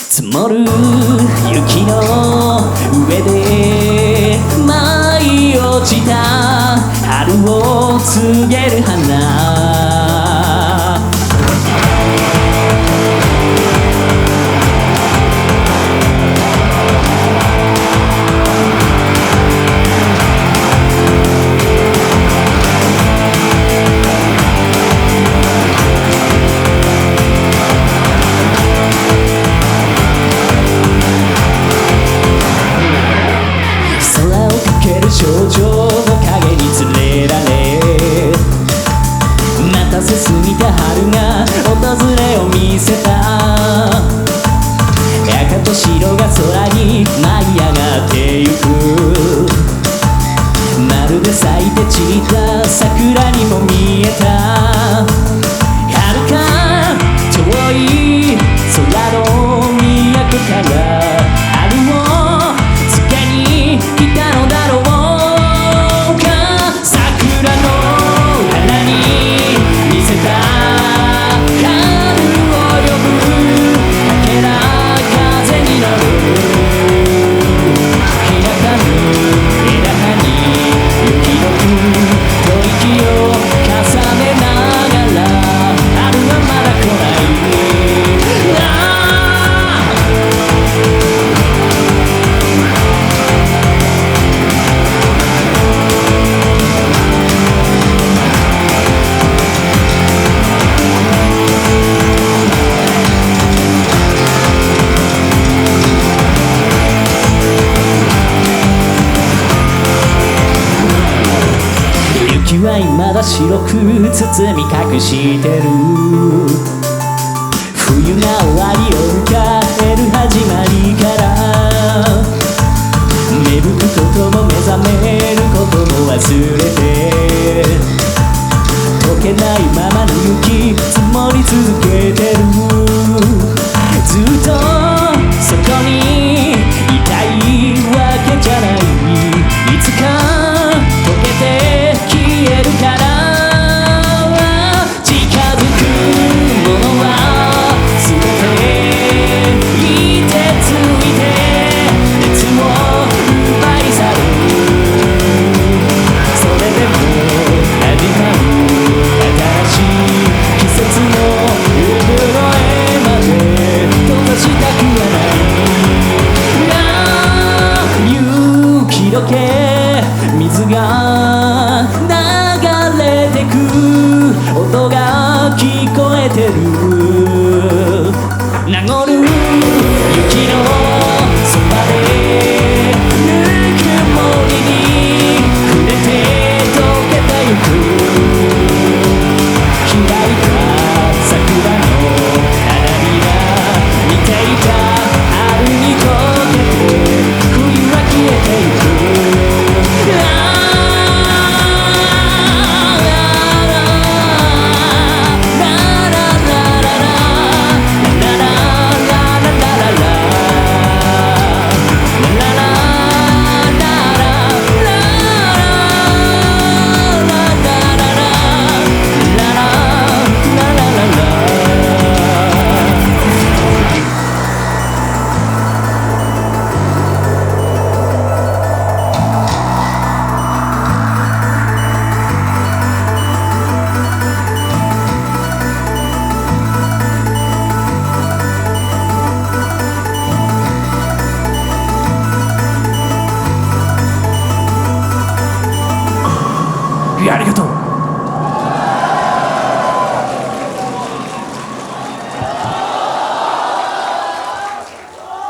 積もる雪の上で舞い落ちた春を告げる花。少女の影に連れられ待たせすぎた春が訪れを見せた。赤と白が空に舞い上がってゆく。まるで咲いて散った桜にも見えた。遥か遠い空の都から春を告げに来たのだろう。雪は未だ白く包み隠してる。冬が終わりを迎える始まりから、芽吹くことも目覚めることも忘れて、溶けないままの雪積もり続けてる。ずっとそこにいたいわけじゃない。いつか溶けて消えるから。近づくものは全ていてついて熱を奪い去る。それでも始まる新しい季節の産声まで閉ざしたくはない。雪解け水が流れてく音が聞こえてる。名残る雪のそばでぬくもりに触れて溶けてゆく。開いた桜の花びら見ていた春に溶けて冬は消えてゆく。ありがとう。